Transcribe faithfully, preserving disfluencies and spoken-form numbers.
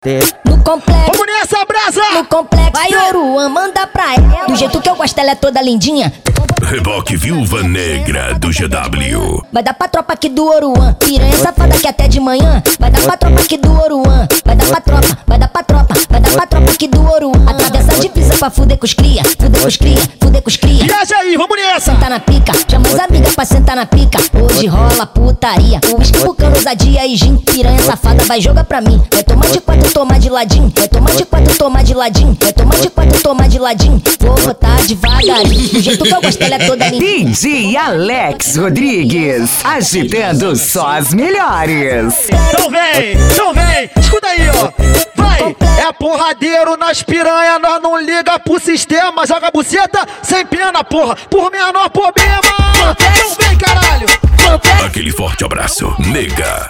No complexo, vamos nessa, brasa! no complexo, vai Oruan, manda pra ela. Do jeito que eu gosto, ela é toda lindinha. Reboque Viúva Negra do G W. Vai dar pra tropa aqui do Oruan, piranha safada que até de manhã. Vai dar pra tropa aqui do Oruan, vai dar pra tropa, vai dar pra tropa, vai dar pra tropa aqui do Oruan. Atravessa a divisa pra fuder com os cria, fuder com os cria, fuder com os cria. Viaja aí, vamos nessa! Sentar na pica, chama as amigas pra sentar na pica. Hoje rola putaria, uísque, bucano, ousadia e gin. Piranha safada vai jogar pra mim. Vai tomar de quatro, tomar de ladinho. Vai tomar de quatro, tomar de ladinho. Vai tomar de quatro, tomar de ladinho. Vou botar devagarinho, do jeito que eu gosto, ela é toda linda. D J Alex Rodrigues, agitando só as melhores. Então vem, então vem, escuta aí, ó. Vai, é porradeiro nas piranha, nós não liga pro sistema. Joga a buceta sem pena, porra, por menor problema. Então vem, caralho. Aquele forte abraço, nega.